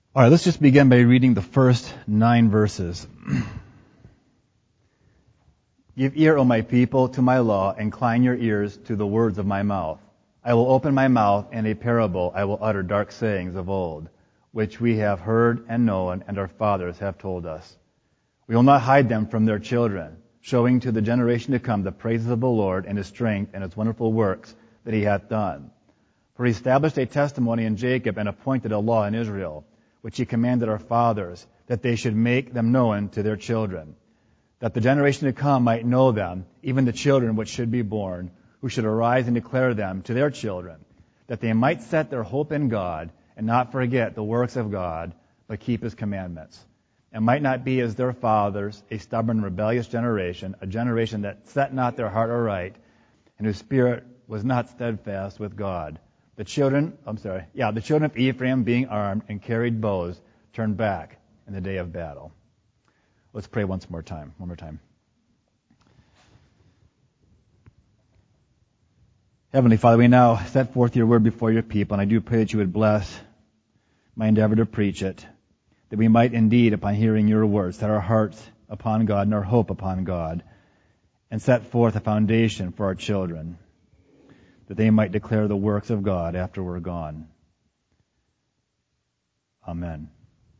All right, let's just begin by reading the first 9 verses. Give ear, O my people, to my law, incline your ears to the words of my mouth. I will open my mouth, and a parable I will utter dark sayings of old, which we have heard and known, and our fathers have told us. We will not hide them from their children, showing to the generation to come the praises of the Lord and his strength and his wonderful works that he hath done. For he established a testimony in Jacob and appointed a law in Israel, which he commanded our fathers, that they should make them known to their children, that the generation to come might know them, even the children which should be born, who should arise and declare them to their children, that they might set their hope in God, and not forget the works of God, but keep his commandments, and might not be as their fathers, a stubborn, rebellious generation, a generation that set not their heart aright, and whose spirit was not steadfast with God. The children of Ephraim, being armed and carried bows, turned back in the day of battle. Let's pray one more time. Heavenly Father, we now set forth your word before your people, and I do pray that you would bless my endeavor to preach it, that we might indeed, upon hearing your words, set our hearts upon God and our hope upon God, and set forth a foundation for our children, that they might declare the works of God after we're gone. Amen.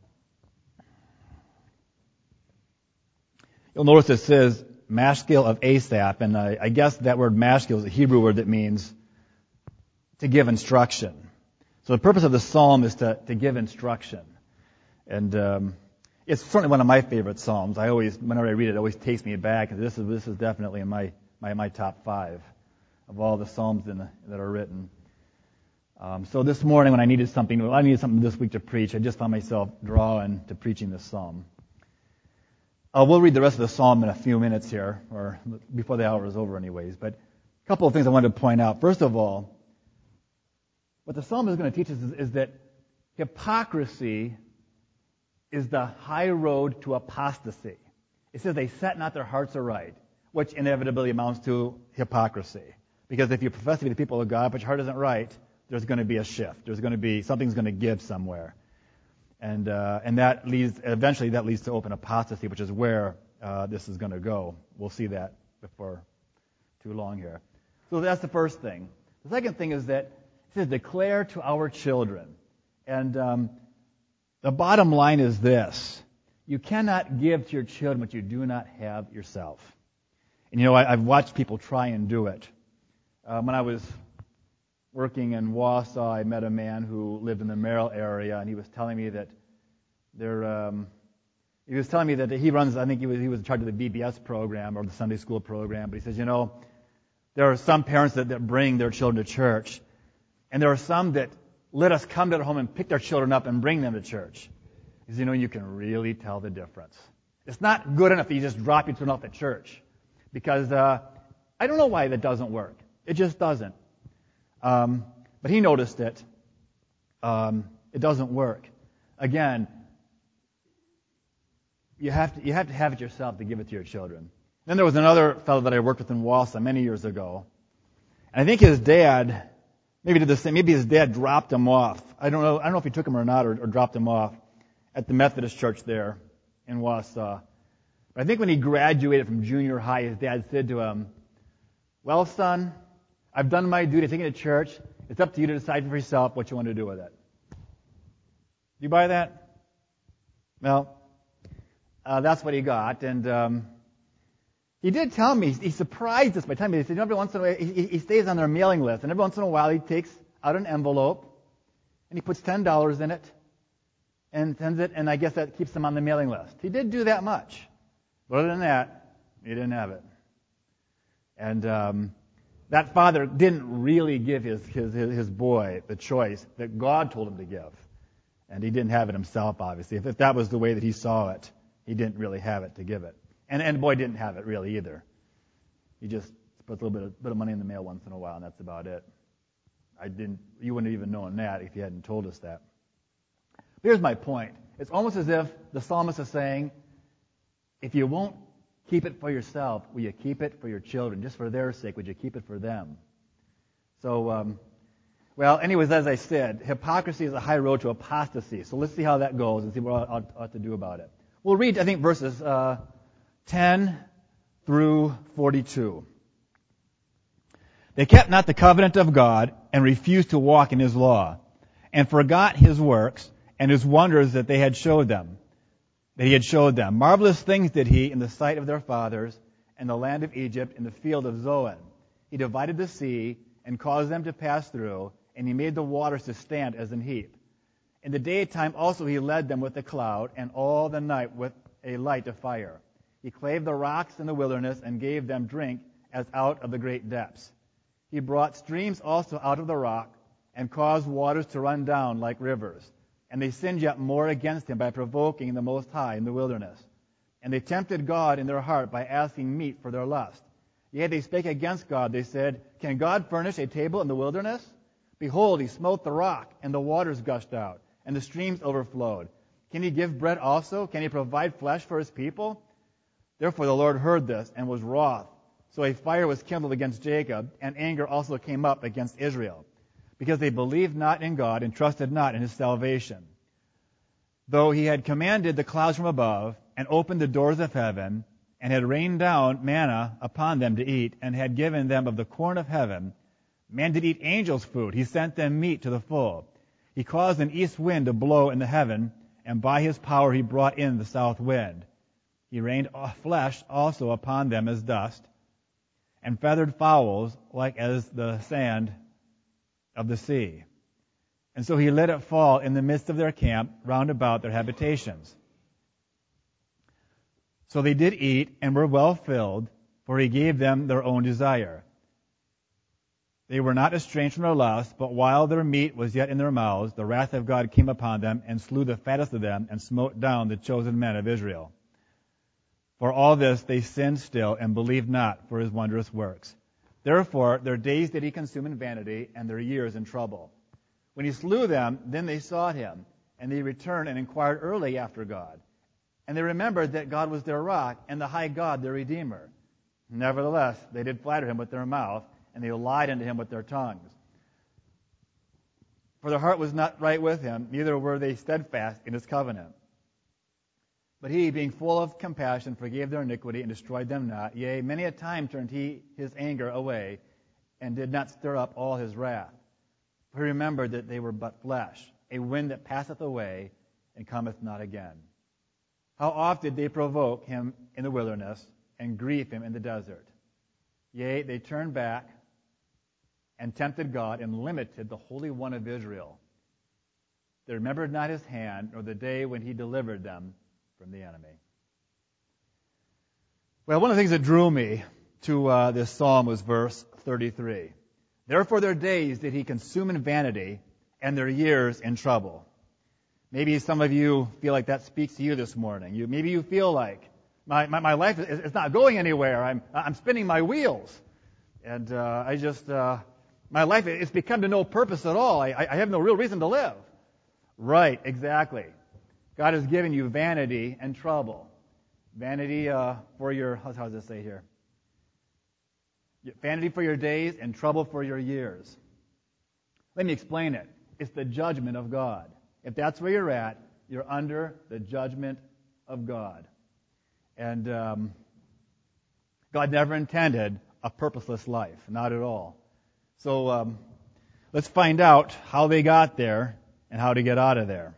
You'll notice it says Mashgil of Asaph, and I guess that word Mashgil is a Hebrew word that means to give instruction. So the purpose of the psalm is to give instruction. And it's certainly one of my favorite psalms. Whenever I read it always takes me back. This is definitely in my top 5 of all the psalms that are written. So this morning when I needed something this week to preach, I just found myself drawn to preaching this psalm. We'll read the rest of the psalm in a few minutes here, or before the hour is over anyways. But a couple of things I wanted to point out. First of all, what the psalm is going to teach us is that hypocrisy is the high road to apostasy. It says they set not their hearts aright, which inevitably amounts to hypocrisy. Because if you profess to be the people of God, but your heart isn't right, there's going to be a shift. Something's going to give somewhere. And that leads to open apostasy, which is where this is going to go. We'll see that before too long here. So that's the first thing. The second thing is that it says declare to our children. And the bottom line is this. You cannot give to your children what you do not have yourself. And I've watched people try and do it. When I was working in Wausau, I met a man who lived in the Merrill area, and he was telling me that he runs, I think he was in charge of the VBS program or the Sunday school program, but he says, there are some parents that bring their children to church, and there are some that let us come to their home and pick their children up and bring them to church. He says, you can really tell the difference. It's not good enough that you just drop your children off at church, because I don't know why that doesn't work. It just doesn't. But he noticed it. It doesn't work. Again, you have to have it yourself to give it to your children. Then there was another fellow that I worked with in Wausau many years ago. And I think his dad maybe did the same. Maybe his dad dropped him off. I don't know if he took him or not, or dropped him off at the Methodist church there in Wausau. But I think when he graduated from junior high, his dad said to him, "Well, son, I've done my duty. Taking it to church. It's up to you to decide for yourself what you want to do with it." Do you buy that? Well, that's what he got. And he did tell me, he surprised us by telling me, he said, every once in a while, he stays on their mailing list. And every once in a while, he takes out an envelope, and he puts $10 in it, and sends it, and I guess that keeps him on the mailing list. He did do that much. But other than that, he didn't have it. And that father didn't really give his boy the choice that God told him to give. And he didn't have it himself, obviously. If that was the way that he saw it, he didn't really have it to give it. And the boy didn't have it really either. He just puts a little bit of money in the mail once in a while, and that's about it. You wouldn't have even known that if you hadn't told us that. But here's my point. It's almost as if the psalmist is saying, if you won't keep it for yourself, will you keep it for your children? Just for their sake, would you keep it for them? So Well, anyways, as I said, hypocrisy is a high road to apostasy. So let's see how that goes and see what I ought to do about it. We'll read, I think, verses 10 through 42. They kept not the covenant of God and refused to walk in his law, and forgot his works and his wonders that he had showed them. Marvelous things did he in the sight of their fathers, in the land of Egypt, in the field of Zoan. He divided the sea and caused them to pass through, and he made the waters to stand as an heap. In the daytime also he led them with a cloud, and all the night with a light of fire. He clave the rocks in the wilderness and gave them drink as out of the great depths. He brought streams also out of the rock and caused waters to run down like rivers. And they sinned yet more against him by provoking the Most High in the wilderness. And they tempted God in their heart by asking meat for their lust. Yea, they spake against God. They said, Can God furnish a table in the wilderness? Behold, he smote the rock, and the waters gushed out, and the streams overflowed. Can he give bread also? Can he provide flesh for his people? Therefore the Lord heard this, and was wroth. So a fire was kindled against Jacob, and anger also came up against Israel, because they believed not in God and trusted not in his salvation. Though he had commanded the clouds from above, and opened the doors of heaven, and had rained down manna upon them to eat, and had given them of the corn of heaven, man did eat angels' food. He sent them meat to the full. He caused an east wind to blow in the heaven, and by his power he brought in the south wind. He rained flesh also upon them as dust, and feathered fowls like as the sand of the sea. And so he let it fall in the midst of their camp round about their habitations. So they did eat and were well filled, for he gave them their own desire. They were not estranged from their lust, but while their meat was yet in their mouths, the wrath of God came upon them, and slew the fattest of them, and smote down the chosen men of Israel. For all this they sinned still, and believed not for his wondrous works. Therefore their days did he consume in vanity, and their years in trouble. When he slew them, then they sought him, and they returned and inquired early after God. And they remembered that God was their rock, and the high God their Redeemer. Nevertheless, they did flatter him with their mouth, and they lied unto him with their tongues. For their heart was not right with him, neither were they steadfast in his covenant. But he, being full of compassion, forgave their iniquity and destroyed them not. Yea, many a time turned he his anger away, and did not stir up all his wrath. For he remembered that they were but flesh, a wind that passeth away, and cometh not again. How oft did they provoke him in the wilderness, and grieve him in the desert? Yea, they turned back, and tempted God, and limited the Holy One of Israel. They remembered not his hand, nor the day when he delivered them from the enemy. Well, one of the things that drew me to this psalm was verse 33. Therefore their days did he consume in vanity, and their years in trouble. Maybe some of you feel like that speaks to you this morning. Maybe you feel like my life is not going anywhere. I'm spinning my wheels, and my life is become to no purpose at all. I have no real reason to live. Right, exactly. God has given you vanity and trouble. Vanity for your, how does it say here? Vanity for your days and trouble for your years. Let me explain it. It's the judgment of God. If that's where you're at, you're under the judgment of God. And God never intended a purposeless life, not at all. So let's find out how they got there and how to get out of there.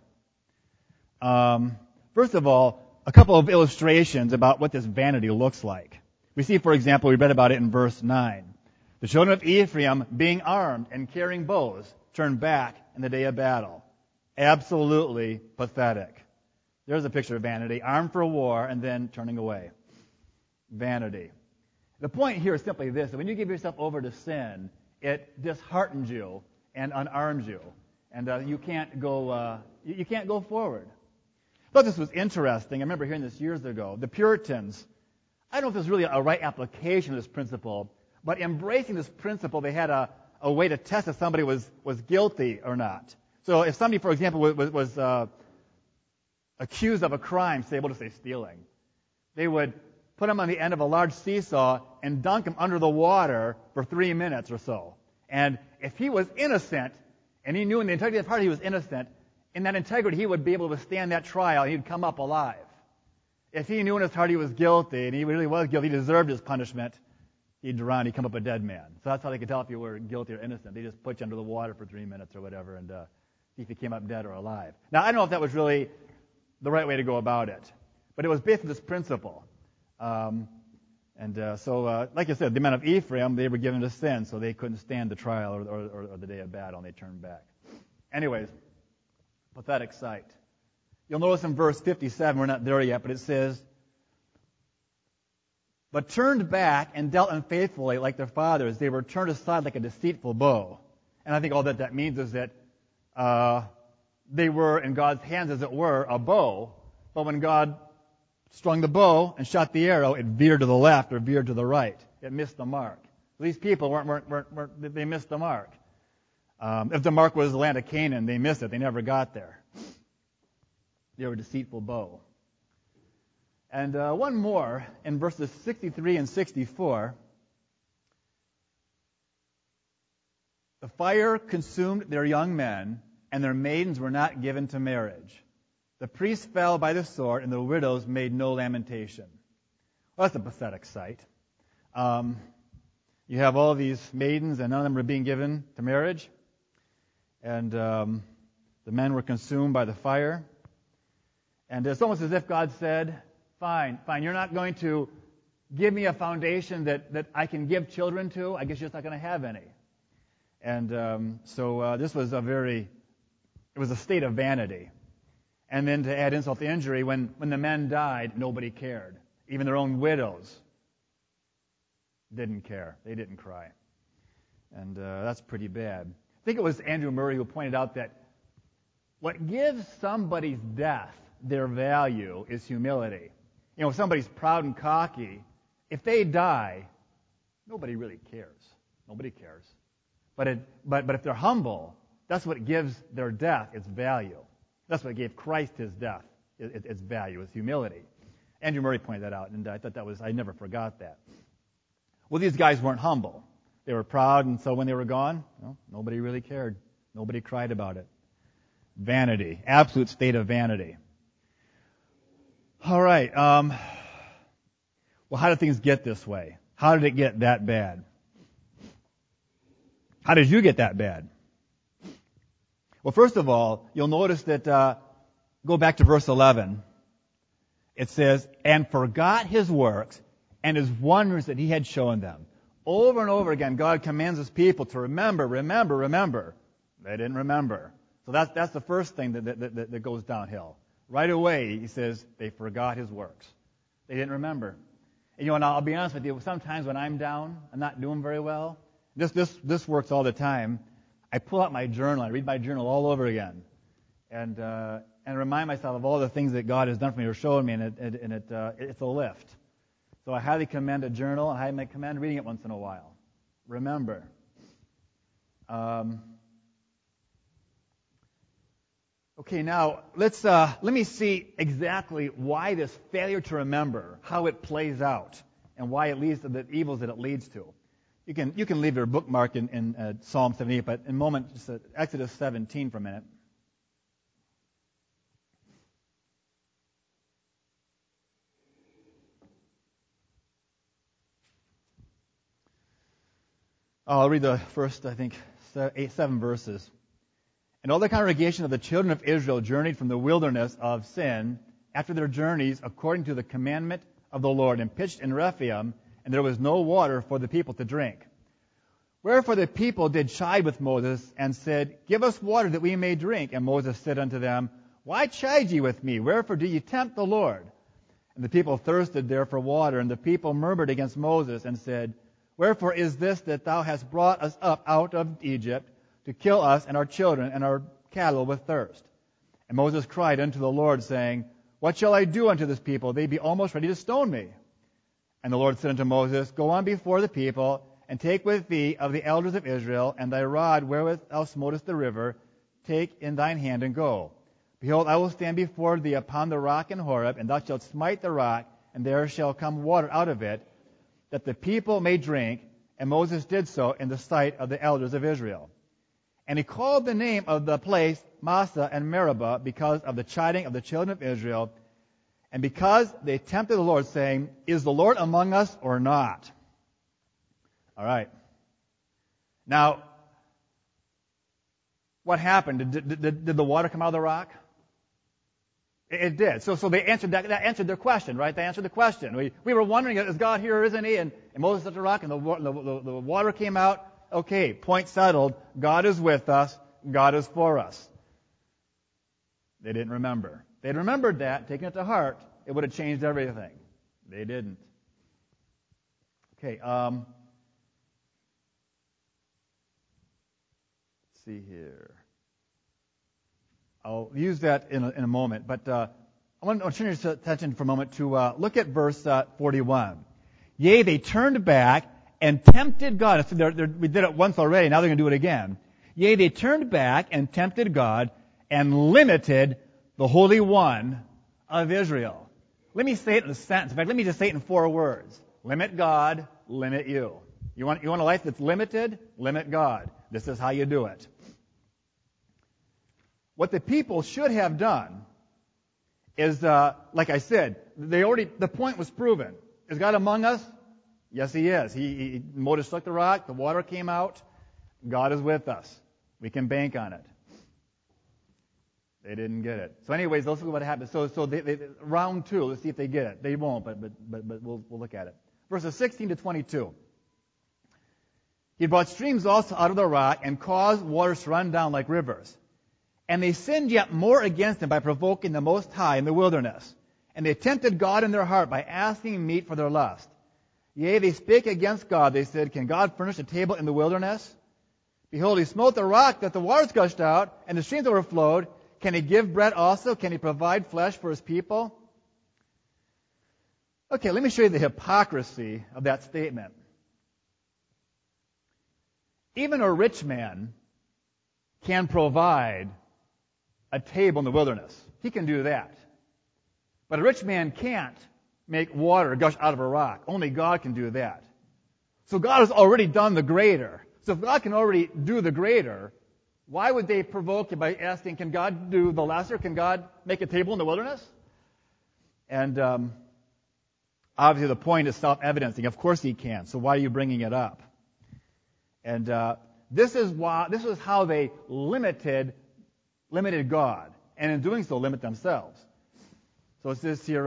First of all, a couple of illustrations about what this vanity looks like. We see, for example, we read about it in verse 9. The children of Ephraim, being armed and carrying bows, turned back in the day of battle. Absolutely pathetic. There's a picture of vanity, armed for war and then turning away. Vanity. The point here is simply this: that when you give yourself over to sin, it disheartens you and unarms you, and you can't go forward. I thought this was interesting. I remember hearing this years ago. The Puritans, I don't know if it's really a right application of this principle, but embracing this principle, they had a way to test if somebody was guilty or not. So if somebody, for example, was accused of a crime, say, we'll just say stealing, they would put him on the end of a large seesaw and dunk him under the water for 3 minutes or so. And if he was innocent, and he knew in the integrity of his heart he was innocent, in that integrity he would be able to withstand that trial, and he'd come up alive. If he knew in his heart he was guilty, and he really was guilty, he deserved his punishment, he'd drown, he'd come up a dead man. So that's how they could tell if you were guilty or innocent. They just put you under the water for 3 minutes or whatever, and see if you came up dead or alive. Now, I don't know if that was really the right way to go about it, but it was based on this principle. So, like I said, the men of Ephraim, they were given to sin, so they couldn't stand the trial or the day of battle, and they turned back. Anyways, pathetic sight. You'll notice in verse 57, we're not there yet, but it says, but turned back and dealt unfaithfully like their fathers. They were turned aside like a deceitful bow. And I think all that means is that they were in God's hands, as it were, a bow, but when God strung the bow and shot the arrow, it veered to the left or veered to the right. It missed the mark. These people they missed the mark. If the mark was the land of Canaan, they missed it. They never got there. They were a deceitful bow. And one more, in verses 63 and 64, the fire consumed their young men, and their maidens were not given to marriage. The priests fell by the sword, and the widows made no lamentation. Well, that's a pathetic sight. You have all these maidens, and none of them are being given to marriage. And the men were consumed by the fire. And it's almost as if God said, fine, you're not going to give me a foundation that I can give children to. I guess you're just not going to have any. And so this was it was a state of vanity. And then to add insult to injury, when the men died, nobody cared. Even their own widows didn't care. They didn't cry. And that's pretty bad. I think it was Andrew Murray who pointed out that what gives somebody's death their value is humility. You know, if somebody's proud and cocky, if they die, nobody really cares. Nobody cares. But if they're humble, that's what gives their death its value. That's what gave Christ his death its value, its humility. Andrew Murray pointed that out, and I thought I never forgot that. Well, these guys weren't humble. They were proud, and so when they were gone, nobody really cared. Nobody cried about it. Vanity, absolute state of vanity. All right. Well, how did things get this way? How did it get that bad? How did you get that bad? Well, first of all, you'll notice that, go back to verse 11. It says, and forgot his works and his wonders that he had shown them. Over and over again, God commands his people to remember. They didn't remember. So that's the first thing that goes downhill. Right away, he says, they forgot his works. They didn't remember. And I'll be honest with you, sometimes when I'm down, I'm not doing very well. This works all the time. I pull out my journal, I read my journal all over again, and remind myself of all the things that God has done for me or shown me, and it's a lift. So I highly commend a journal, and I highly commend reading it once in a while. Remember. Okay, now let me see exactly why this failure to remember, how it plays out, and why it leads to the evils that it leads to. You can leave your bookmark in Psalm 78, but in a moment, just Exodus 17 for a minute. I'll read the first, 7 verses. And all the congregation of the children of Israel journeyed from the wilderness of Sin after their journeys according to the commandment of the Lord, and pitched in Rephaim, and there was no water for the people to drink. Wherefore the people did chide with Moses, and said, Give us water that we may drink. And Moses said unto them, Why chide ye with me? Wherefore do ye tempt the Lord? And the people thirsted there for water, and the people murmured against Moses, and said, Wherefore is this that thou hast brought us up out of Egypt, to kill us and our children and our cattle with thirst? And Moses cried unto the Lord, saying, What shall I do unto this people? They be almost ready to stone me. And the Lord said unto Moses, Go on before the people, and take with thee of the elders of Israel, and thy rod wherewith thou smotest the river, take in thine hand and go. Behold, I will stand before thee upon the rock in Horeb, and thou shalt smite the rock, and there shall come water out of it, that the people may drink. And Moses did so in the sight of the elders of Israel. And he called the name of the place Massah and Meribah because of the chiding of the children of Israel, and because they tempted the Lord, saying, Is the Lord among us or not? All right. Now, what happened? Did the water come out of the rock? It did. So they answered that answered their question, right? They answered the question. We were wondering, is God here or isn't he? And Moses touched the rock and the water came out. Okay, point settled. God is with us. God is for us. They didn't remember. If they'd remembered that, taken it to heart, it would have changed everything. They didn't. Okay, let's see here. I'll use that in a moment, but I want to turn your attention for a moment to look at verse 41. Yea, they turned back and tempted God. So we did it once already, now they're going to do it again. Yea, they turned back and tempted God and limited the Holy One of Israel. Let me say it in a sentence. In fact, let me just say it in 4 words. Limit God, limit you. You want a life that's limited? Limit God. This is how you do it. What the people should have done is, like I said, the point was proven. Is God among us? Yes, he is. Moses struck the rock, the water came out. God is with us. We can bank on it. They didn't get it. So anyways, let's look at what happened. So they round 2, let's see if they get it. They won't, but we'll look at it. Verses 16 to 22. He brought streams also out of the rock and caused waters to run down like rivers. And they sinned yet more against him by provoking the Most High in the wilderness. And they tempted God in their heart by asking meat for their lust. Yea, they spake against God. They said, Can God furnish a table in the wilderness? Behold, he smote the rock that the waters gushed out, and the streams overflowed. Can he give bread also? Can he provide flesh for his people? Okay, let me show you the hypocrisy of that statement. Even a rich man can provide a table in the wilderness. He can do that. But a rich man can't make water gush out of a rock. Only God can do that. So God has already done the greater. So if God can already do the greater, why would they provoke you by asking, can God do the lesser? Can God make a table in the wilderness? And obviously the point is self-evidencing. Of course he can. So why are you bringing it up? And this is how they limited God, and in doing so, limit themselves. So it says here,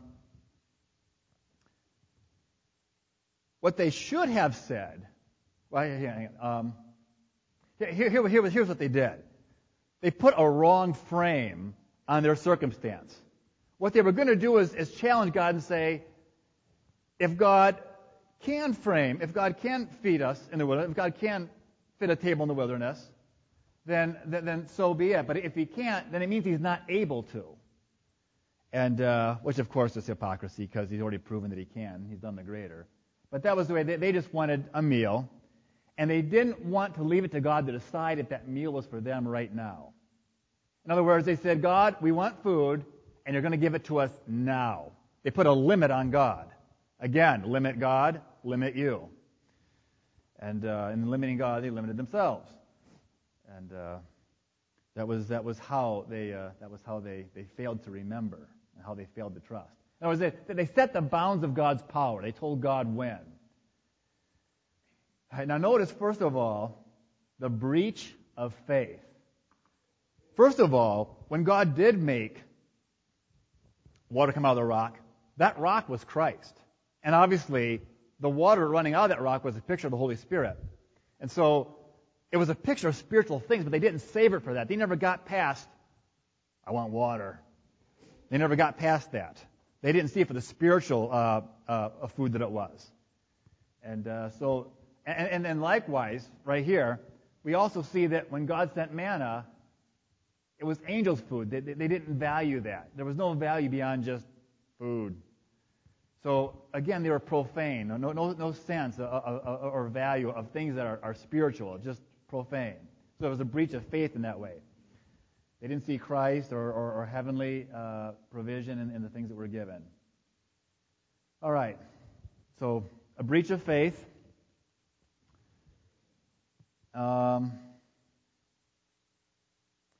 what they should have said. Well, hang on. Here's what they did. They put a wrong frame on their circumstance. What they were going to do is challenge God and say, if God can feed us in the wilderness, if God can fit a table in the wilderness, then so be it. But if he can't, then it means he's not able to. And which of course is hypocrisy, because he's already proven that he can. He's done the greater. But that was the way they just wanted a meal, and they didn't want to leave it to God to decide if that meal was for them right now. In other words, they said, God, we want food, and you're going to give it to us now. They put a limit on God. Again, limit God, limit you. And in limiting God, they limited themselves. And that was how they failed to remember, and how they failed to trust. In other words, they set the bounds of God's power. They told God when. All right, now notice, first of all, the breach of faith. First of all, when God did make water come out of the rock, that rock was Christ. And obviously, the water running out of that rock was a picture of the Holy Spirit. And so, it was a picture of spiritual things, but they didn't savor it for that. They never got past, I want water. They never got past that. They didn't see it for the spiritual food that it was. And then likewise, right here, we also see that when God sent manna, it was angels' food. They didn't value that. There was no value beyond just food. So again, they were profane. No sense or value of things that are spiritual, just profane. So there was a breach of faith in that way. They didn't see Christ or heavenly provision in the things that were given. All right. So a breach of faith.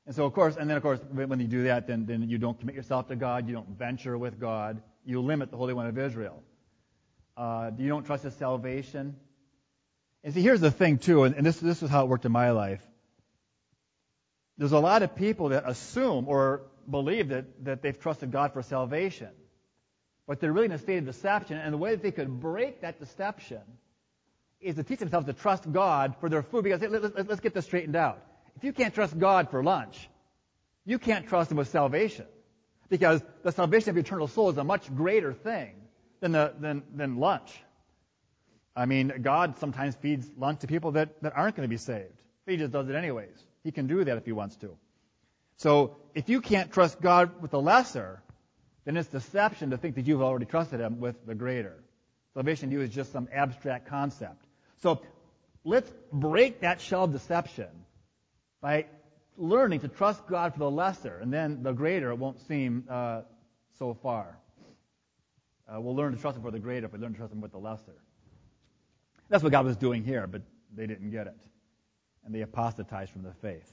And so, of course, when you do that, then you don't commit yourself to God. You don't venture with God. You limit the Holy One of Israel. You don't trust His salvation. And see, here's the thing, too, and this is how it worked in my life. There's a lot of people that assume or believe that they've trusted God for salvation. But they're really in a state of deception, and the way that they could break that deception is to teach themselves to trust God for their food. Because let's get this straightened out. If you can't trust God for lunch, you can't trust Him with salvation. Because the salvation of your eternal soul is a much greater thing than lunch. I mean, God sometimes feeds lunch to people that aren't going to be saved. He just does it anyways. He can do that if He wants to. So if you can't trust God with the lesser, then it's deception to think that you've already trusted Him with the greater. Salvation to you is just some abstract concept. So let's break that shell of deception by learning to trust God for the lesser, and then the greater, it won't seem so far. We'll learn to trust Him for the greater if we learn to trust Him with the lesser. That's what God was doing here, but they didn't get it. And they apostatized from the faith.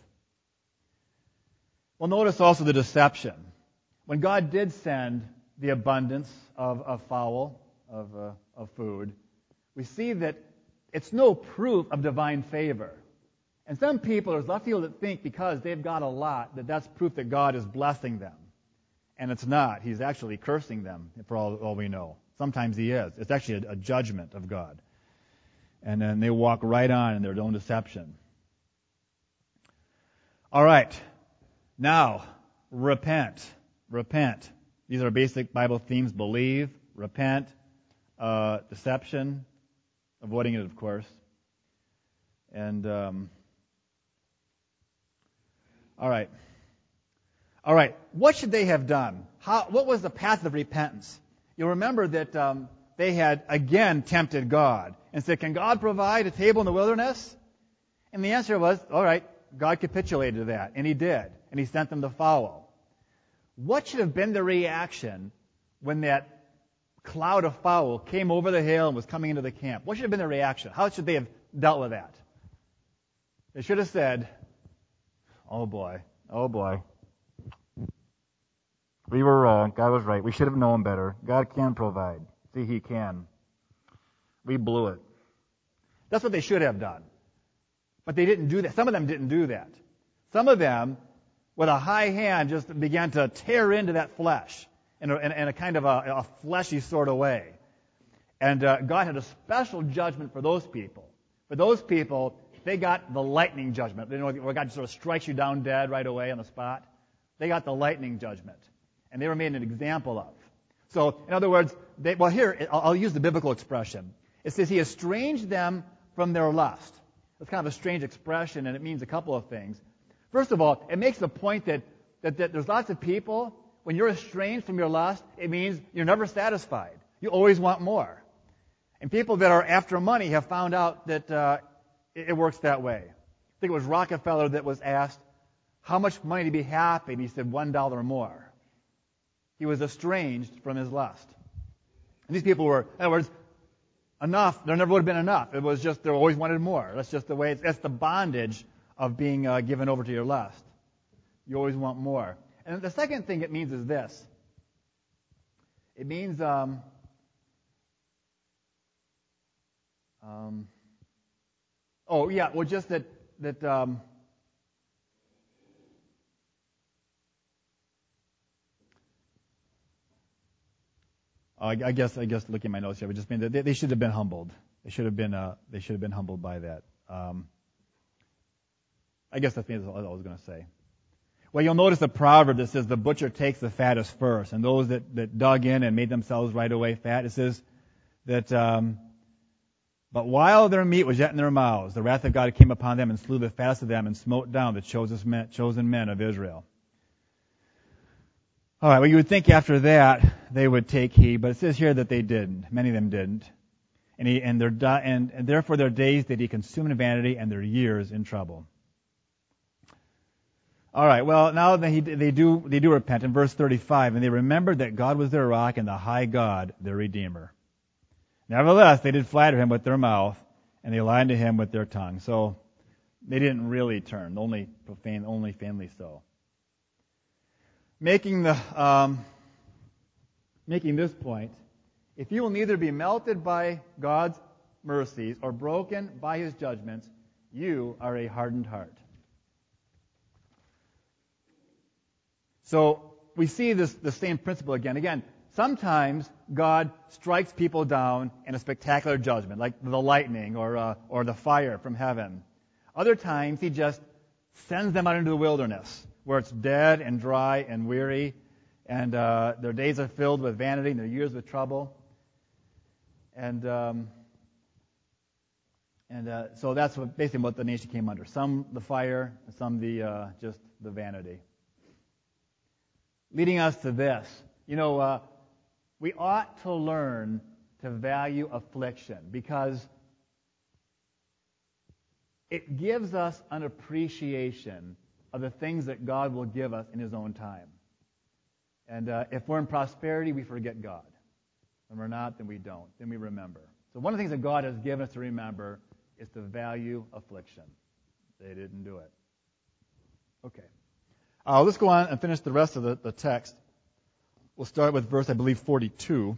Well, notice also the deception. When God did send the abundance of fowl, of food, we see that it's no proof of divine favor. And some people, there's a lot of people that think because they've got a lot, that's proof that God is blessing them. And it's not. He's actually cursing them, for all we know. Sometimes He is. It's actually a judgment of God. And then they walk right on in their own deception. All right. Now, repent. Repent. These are basic Bible themes. Believe, repent, deception, avoiding it, of course. And, all right. What should they have done? What was the path of repentance? You'll remember that they had again tempted God and said, "Can God provide a table in the wilderness?" And the answer was, all right, God capitulated to that, and He did, and He sent them to follow. What should have been the reaction when that cloud of fowl came over the hill and was coming into the camp? What should have been the reaction? How should they have dealt with that? They should have said, "Oh boy. We were wrong. God was right. We should have known better. God can provide. See, He can. We blew it." That's what they should have done. But they didn't do that. Some of them didn't do that. Some of them, with a high hand, just began to tear into that flesh in a kind of a fleshy sort of way. And God had a special judgment for those people. For those people, they got the lightning judgment. You know, where God sort of strikes you down dead right away on the spot. They got the lightning judgment. And they were made an example of. So, in other words, here, I'll use the biblical expression. It says He estranged them from their lust. That's kind of a strange expression, and it means a couple of things. First of all, it makes the point that there's lots of people, when you're estranged from your lust, it means you're never satisfied. You always want more. And people that are after money have found out that it works that way. I think it was Rockefeller that was asked, how much money to be happy? And he said $1 more. He was estranged from his lust. And these people were, in other words, enough. There never would have been enough. It was just they always wanted more. That's just the way. That's the bondage of being given over to your lust. You always want more. And the second thing it means is this. It means just that I guess looking at my notes here would just mean that they should have been humbled. They should have been humbled by that. I guess that's what I was going to say. Well, you'll notice the proverb that says the butcher takes the fattest first, and those that dug in and made themselves right away fat, it says that but while their meat was yet in their mouths, the wrath of God came upon them and slew the fattest of them and smote down the chosen men of Israel. All right, well, you would think after that they would take heed, but it says here that they didn't. Many of them didn't. And therefore their days did He consume in vanity and their years in trouble. All right, well, now they do repent in verse 35, and they remembered that God was their rock and the high God their Redeemer. Nevertheless, they did flatter Him with their mouth, and they lied to Him with their tongue. So They didn't really turn, only family so. Making this point, if you will neither be melted by God's mercies or broken by his judgments, you are a hardened heart. So we see the same principle again. Again, sometimes God strikes people down in a spectacular judgment, like the lightning or the fire from heaven. Other times he just sends them out into the wilderness, where it's dead and dry and weary, and their days are filled with vanity and their years with trouble. And so that's basically what the nation came under. Some the fire, some just the vanity. Leading us to this, we ought to learn to value affliction because it gives us an appreciation of the things that God will give us in his own time. And if we're in prosperity, we forget God. When we're not, then we don't. Then we remember. So one of the things that God has given us to remember is to value affliction. They didn't do it. Okay. Let's go on and finish the rest of the text. We'll start with verse, I believe, 42.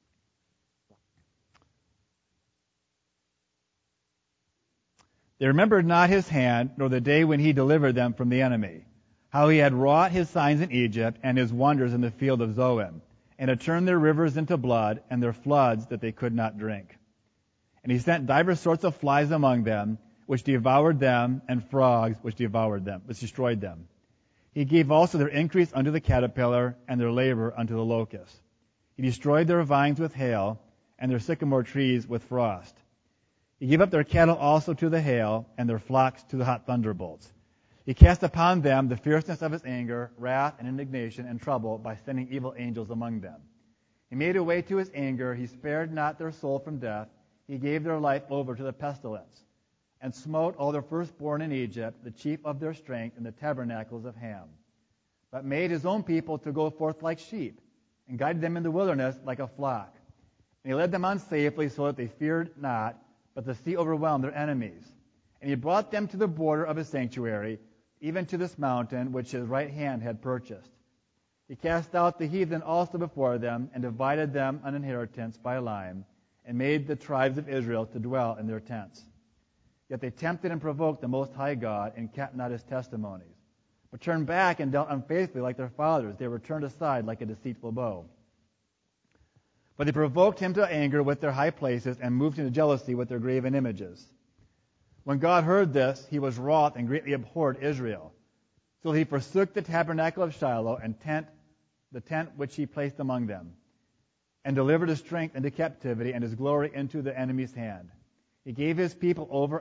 They remembered not his hand, nor the day when he delivered them from the enemy, how he had wrought his signs in Egypt and his wonders in the field of Zoan, and had turned their rivers into blood and their floods that they could not drink. And he sent divers sorts of flies among them, which devoured them, and frogs which destroyed them. He gave also their increase unto the caterpillar, and their labor unto the locust. He destroyed their vines with hail, and their sycamore trees with frost. He gave up their cattle also to the hail, and their flocks to the hot thunderbolts. He cast upon them the fierceness of his anger, wrath, and indignation, and trouble, by sending evil angels among them. He made a way to his anger. He spared not their soul from death. He gave their life over to the pestilence, and smote all their firstborn in Egypt, the chief of their strength, in the tabernacles of Ham. But made his own people to go forth like sheep, and guided them in the wilderness like a flock. And he led them on safely, so that they feared not, but the sea overwhelmed their enemies. And he brought them to the border of his sanctuary, even to this mountain which his right hand had purchased. He cast out the heathen also before them, and divided them an inheritance by line, and made the tribes of Israel to dwell in their tents. Yet they tempted and provoked the Most High God, and kept not his testimonies, but turned back and dealt unfaithfully like their fathers. They were turned aside like a deceitful bow. But they provoked him to anger with their high places, and moved him to jealousy with their graven images. When God heard this, he was wroth and greatly abhorred Israel. So he forsook the tabernacle of Shiloh, and the tent which he placed among them, and delivered his strength into captivity, and his glory into the enemy's hand. He gave his people over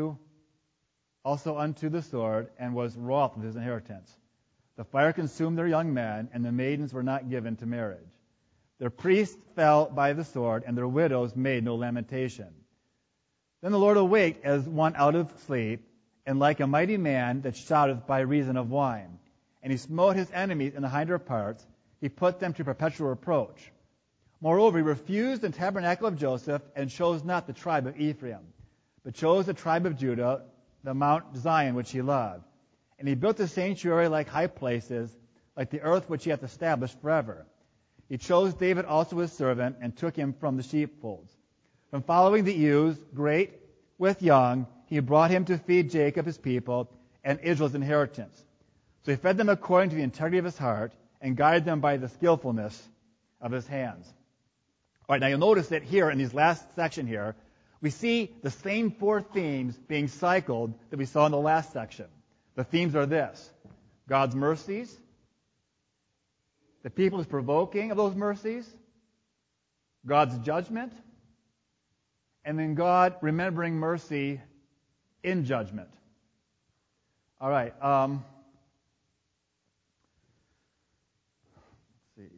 also unto the sword, and was wroth with his inheritance. The fire consumed their young men, and the maidens were not given to marriage. Their priests fell by the sword, and their widows made no lamentation. Then the Lord awaked as one out of sleep, and like a mighty man that shouteth by reason of wine. And he smote his enemies in the hinder parts. He put them to perpetual reproach. Moreover, he refused the tabernacle of Joseph, and chose not the tribe of Ephraim, but chose the tribe of Judah, the Mount Zion which he loved. And he built a sanctuary like high places, like the earth which he hath established forever. He chose David also his servant, and took him from the sheepfolds. From following the ewes, great with young, he brought him to feed Jacob his people, and Israel's inheritance. So he fed them according to the integrity of his heart, and guided them by the skillfulness of his hands. All right, now you'll notice that here in this last section here, we see the same four themes being cycled that we saw in the last section. The themes are this: God's mercies, the people's provoking of those mercies, God's judgment, and then God remembering mercy in judgment. All right. Let's see.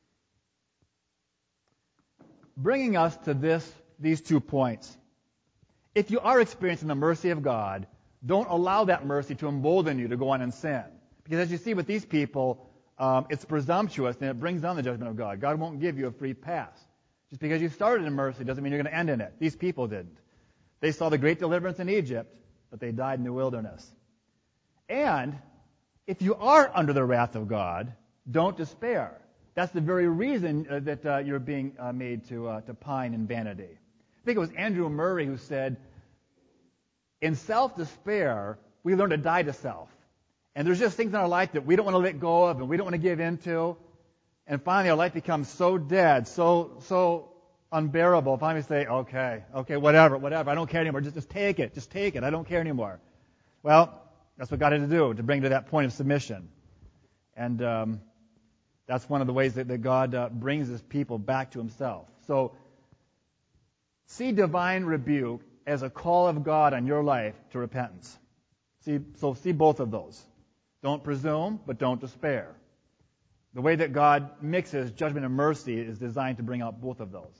Bringing us to these 2 points. If you are experiencing the mercy of God, don't allow that mercy to embolden you to go on and sin. Because as you see with these people, it's presumptuous and it brings on the judgment of God. God won't give you a free pass. Just because you started in mercy doesn't mean you're going to end in it. These people didn't. They saw the great deliverance in Egypt. but they died in the wilderness. And if you are under the wrath of God, don't despair. That's the very reason that you're being made to pine in vanity. I think it was Andrew Murray who said, in self-despair, we learn to die to self. And there's just things in our life that we don't want to let go of and we don't want to give into. And finally, our life becomes so dead, so unbearable. Finally, we say, okay, whatever. I don't care anymore. Just take it. I don't care anymore. Well, that's what God had to do, to bring to that point of submission. And that's one of the ways that God brings His people back to Himself. So, see divine rebuke as a call of God on your life to repentance. See both of those. Don't presume, but don't despair. The way that God mixes judgment and mercy is designed to bring out both of those.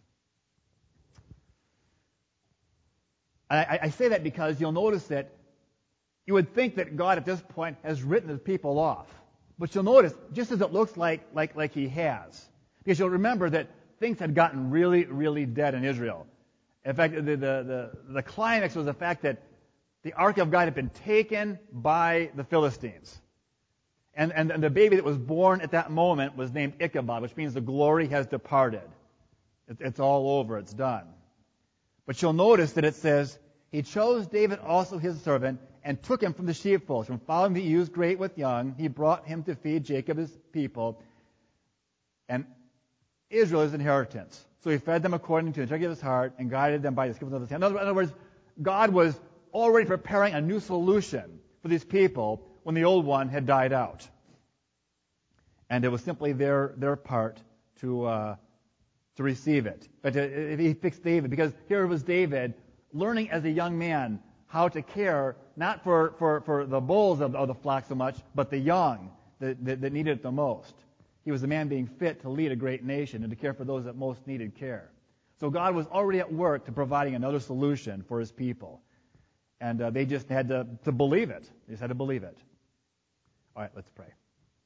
I say that because you'll notice that you would think that God at this point has written His people off. But you'll notice, just as it looks like He has, because you'll remember that things had gotten really, really dead in Israel. In fact, the climax was the fact that the Ark of God had been taken by the Philistines. And the baby that was born at that moment was named Ichabod, which means the glory has departed. It's all over. It's done. But you'll notice that it says, He chose David also His servant and took him from the sheepfolds. From following the ewes great with young, He brought him to feed Jacob His people and Israel His inheritance. So He fed them according to the integrity of His heart and guided them by the skill of His hand. In other words, God was already preparing a new solution for these people when the old one had died out. And it was simply their part to receive it. But He fixed David, because here was David learning as a young man how to care not for the bulls of the flock so much, but the young that needed it the most. He was a man being fit to lead a great nation and to care for those that most needed care. So God was already at work to providing another solution for His people. And they just had to believe it. They just had to believe it. All right, let's pray.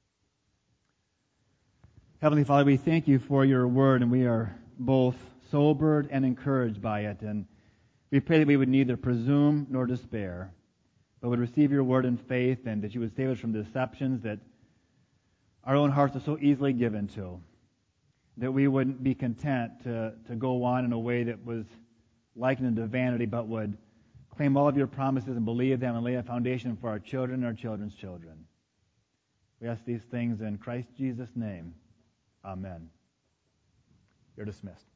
Heavenly Father, we thank You for Your word, and we are both sobered and encouraged by it. And we pray that we would neither presume nor despair, but would receive Your word in faith, and that You would save us from deceptions that our own hearts are so easily given to, that we wouldn't be content to go on in a way that was likened to vanity, but would claim all of Your promises and believe them and lay a foundation for our children and our children's children. We ask these things in Christ Jesus' name. Amen. You're dismissed.